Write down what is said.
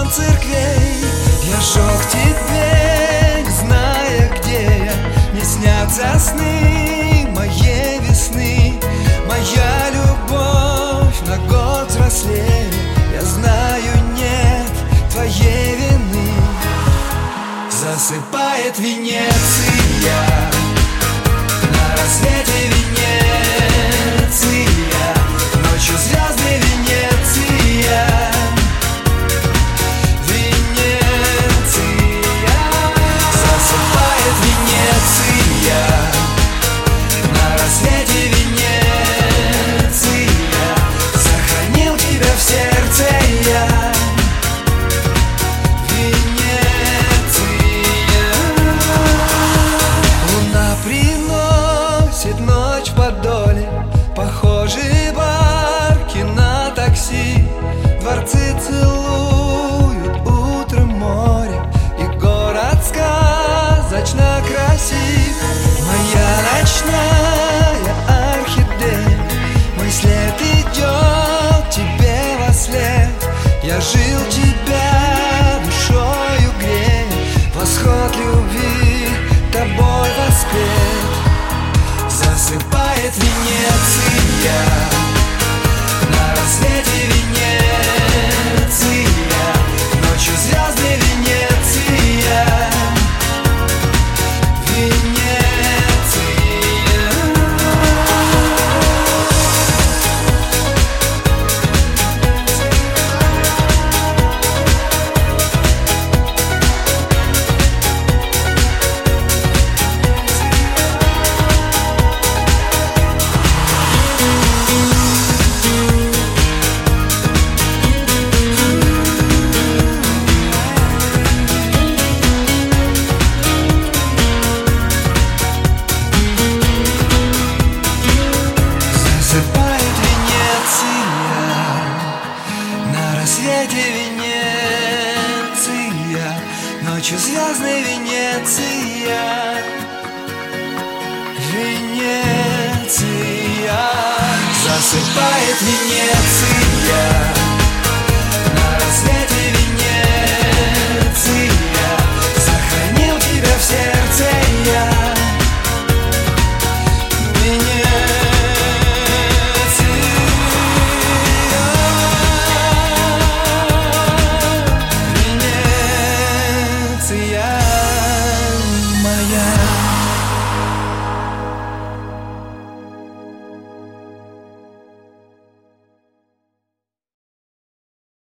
звон церквей. Я шел к тебе, не зная, где я. Мне снятся сны моей весны. Моя любовь на год взрослее. Я знаю, нет твоей вины. Засыпает Венеция, на рассвете Венеция, ночью звезды Венеция, Венеция. Засыпает Венеция, на рассвете Венеция. Сохранил тебя в сердце я, ночь в Подоле, похожие барки на такси. Дворцы целуют утром море, и город сказочно красив. Моя ночная орхидея, мой след идет тебе во след. Я жил тебя душою грея, восход любви тобой воспет. Засыпает Венеция, на рассвете Венеция, ночью звезды Венеция, Венеция. Венеция, ночью звездной Венеция, Венеция. Засыпает Венеция.